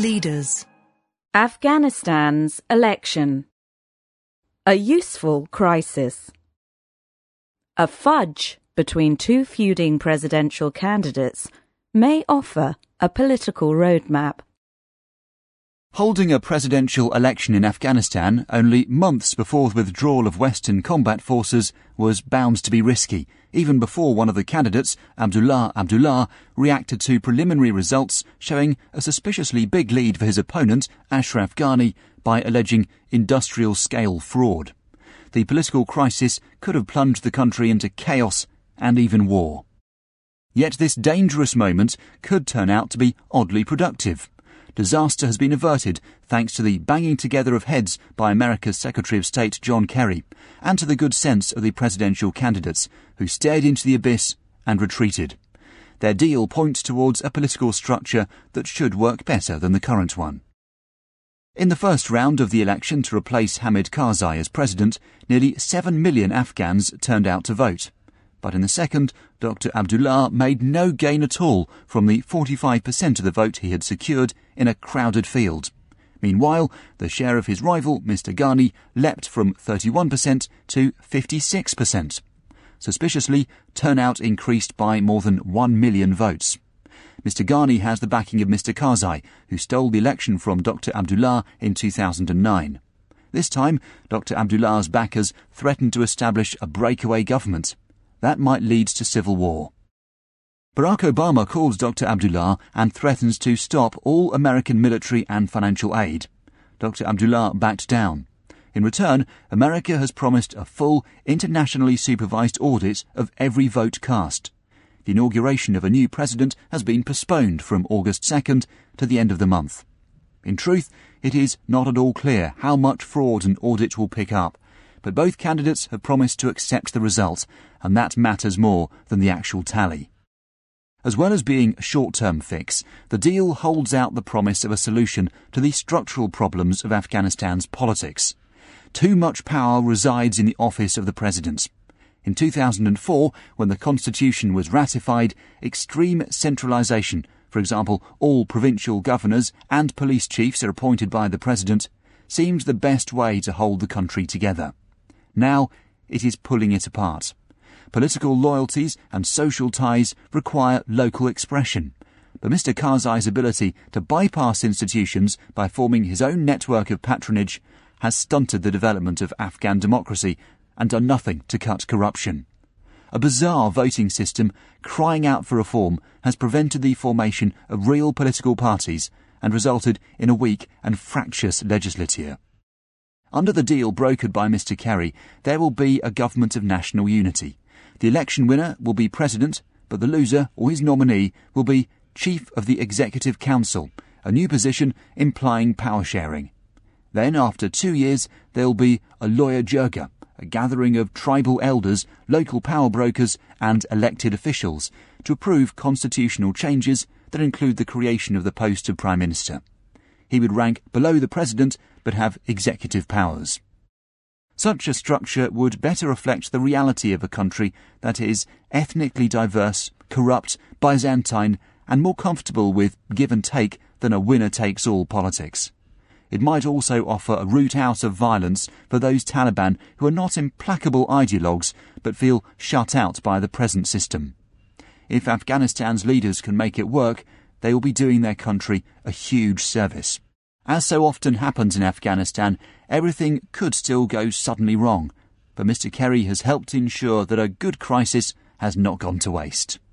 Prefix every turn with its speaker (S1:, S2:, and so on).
S1: Leaders.
S2: Afghanistan's election. A useful crisis. A fudge between two feuding presidential candidates may offer a political roadmap.
S3: Holding a presidential election in Afghanistan only months before the withdrawal of Western combat forces was bound to be risky, even before one of the candidates, Abdullah Abdullah, reacted to preliminary results showing a suspiciously big lead for his opponent, Ashraf Ghani, by alleging industrial-scale fraud. The political crisis could have plunged the country into chaos and even war. Yet this dangerous moment could turn out to be oddly productive. Disaster has been averted thanks to the banging together of heads by America's Secretary of State John Kerry and to the good sense of the presidential candidates who stared into the abyss and retreated. Their deal points towards a political structure that should work better than the current one. In the first round of the election to replace Hamid Karzai as president, nearly 7 million Afghans turned out to vote. But in the second, Dr. Abdullah made no gain at all from the 45% of the vote he had secured in a crowded field. Meanwhile, the share of his rival, Mr. Ghani, leapt from 31% to 56%. Suspiciously, turnout increased by more than 1 million votes. Mr. Ghani has the backing of Mr. Karzai, who stole the election from Dr. Abdullah in 2009. This time, Dr. Abdullah's backers threatened to establish a breakaway government. That might lead to civil war. Barack Obama calls Dr. Abdullah and threatens to stop all American military and financial aid. Dr. Abdullah backed down. In return, America has promised a full, internationally supervised audit of every vote cast. The inauguration of a new president has been postponed from August 2nd to the end of the month. In truth, it is not at all clear how much fraud an audit will pick up, but both candidates have promised to accept the result, and that matters more than the actual tally. As well as being a short-term fix, the deal holds out the promise of a solution to the structural problems of Afghanistan's politics. Too much power resides in the office of the president. In 2004, when the constitution was ratified, extreme centralisation, for example, all provincial governors and police chiefs are appointed by the president, seemed the best way to hold the country together. Now, it is pulling it apart. Political loyalties and social ties require local expression. But Mr. Karzai's ability to bypass institutions by forming his own network of patronage has stunted the development of Afghan democracy and done nothing to cut corruption. A bizarre voting system crying out for reform has prevented the formation of real political parties and resulted in a weak and fractious legislature. Under the deal brokered by Mr. Kerry, there will be a government of national unity. The election winner will be president, but the loser or his nominee will be Chief of the Executive Council, a new position implying power sharing. Then, after 2 years, there will be a Loya Jirga, a gathering of tribal elders, local power brokers and elected officials to approve constitutional changes that include the creation of the post of Prime Minister. He would rank below the president but have executive powers. Such a structure would better reflect the reality of a country that is ethnically diverse, corrupt, Byzantine and more comfortable with give and take than a winner-takes-all politics. It might also offer a route out of violence for those Taliban who are not implacable ideologues but feel shut out by the present system. If Afghanistan's leaders can make it work, they will be doing their country a huge service. As so often happens in Afghanistan, everything could still go suddenly wrong, but Mr. Kerry has helped ensure that a good crisis has not gone to waste.